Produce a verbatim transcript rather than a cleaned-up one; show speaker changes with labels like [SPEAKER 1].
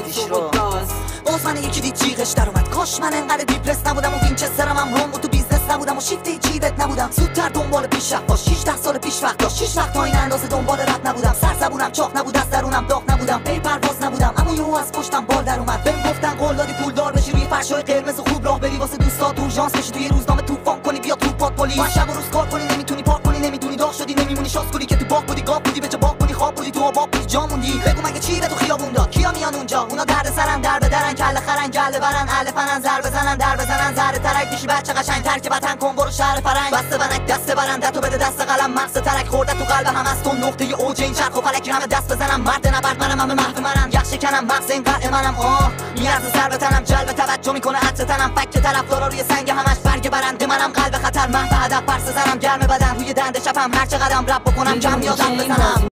[SPEAKER 1] خودش رو باز من یکی دید جیغش در اومد. کاش من انقدر دیپرس نبودم و وینچسترم هم روم و تو بیزنس نبودم و شیفت جیبت نبودم. زودتر دنبال پیشرفت باش. شصت سال پیش وقت داشت. شش وقت تا این اندازه دنبال رد نبودم. سرزبونم چاق نبود، از درونم داغ نبودم. پی پرواز نبودم اما یهو از پشتم بال در اومد. بهم گفتن قول دادی پولدار بشی، روی فرشای قرمز خوب راه بری، واسه دوستات اورژانس بشی، توی روزنامه طوفان کنی، بیا تو پات پلیس. من شب و روز کار کنی، نمیتونی پارک کنی، نمیدونی داغ شدی، نمیمونی شاسکولی که تو باغ بودی، گاو بودی، به جا باغ بودی، خواب بودی، تو آباب بودی، جا موندی. بگو مگه چی به تو خیابون داد؟ کیا میان اونجا؟ اونا درد سرن، در به درن، کله خرن، گله برن، اله فنن، زر بزنن، در بزنن، زره ترک میشی بچه قشنگ، ترک وطن کن برو شهر فرنگ. بسته بنک دست برنده تو بده دست قلم، مغز ترک خورده تو قلب هم از تو، نقطه اوج این چرخ و فلکی همه دست بزنم. مرد نبرد منم، همه محو منم، یخ شکنم، مغز این قطع منم. آه میارزه سر بتنم، جلب توجه میکنه عطر تنم، فک طرفدارا روی سنگ همش برگ برنده منم، قلب خطر محو هدف، پرس زنم، گرم بدن روی دنده شبم، هر چقدرم رپ بکنم کم یادم بزنم.